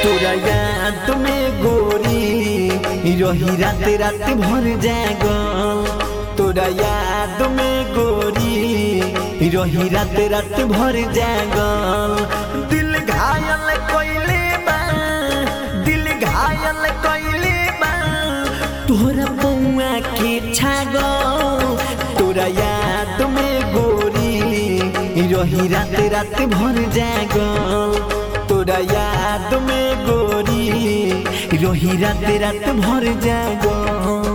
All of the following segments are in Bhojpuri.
तोरा याद में गोरी रही रात रात भर जागल। तोरा याद में गोरी रही रात रात भर जागल। दिल घायल कइले बा, दिल घायल कइले बा तोरा पौआ के छागल। तोरा याद में गोरी रही रात रात भर जागल। तोरा याद में गोरी रही रात रात भर जागल।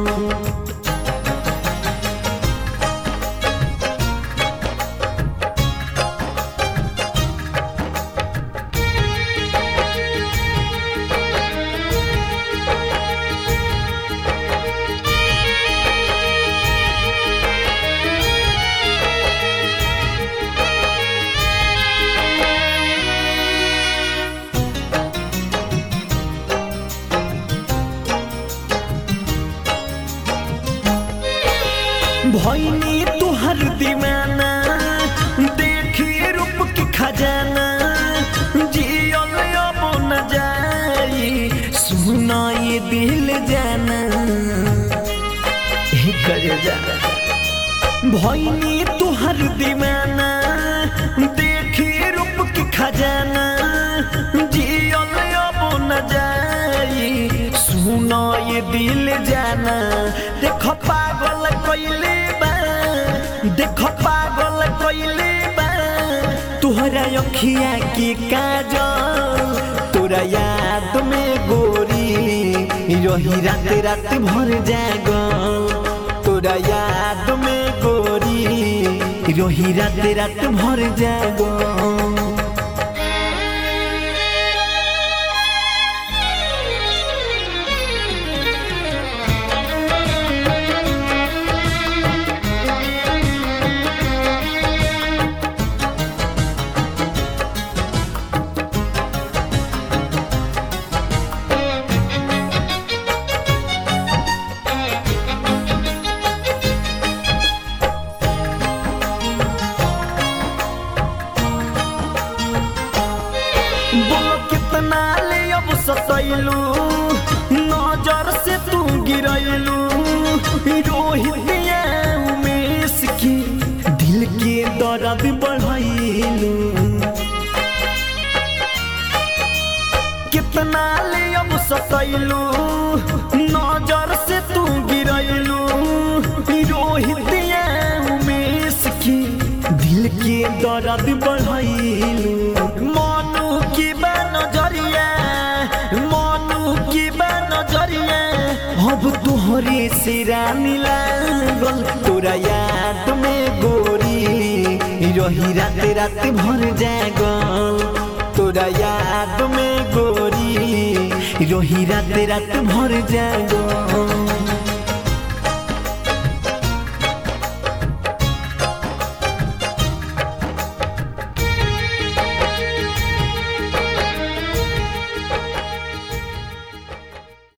भइनी तुहर दीवाना देखी रूप की खजाना। जियल अब न जाई सुना ये दिल जाना कर जा। भइनी तुहर दीवाना देखी रूप की खजाना। जियल अब न जाई सुना ये दिल जाना। देखो पागल कइले बा, देखो पागल कइले बा तोहरा अखिया के काजल। तोरा याद में गोरी रही रात रात भर जागल। तोरा याद में गोरी रही रात रात भर जागल। बोलो कितना ले अब सतैलू नजर से तू गिरैलू। रोहित उमेश की दिल के दर्द बढ़ैलू। कितना ले अब सतैलू नजर से तू गिरैलू। रोहित उमेश की दिल के दर्द बढ़ैलू। मनु की नजरिया, मनु की नजरिया अब तोहरे से रानी लागल। तोरा याद में गोरी रही रात रात भर जागल। तोरा याद में गोरी रही रात रात भर जागल।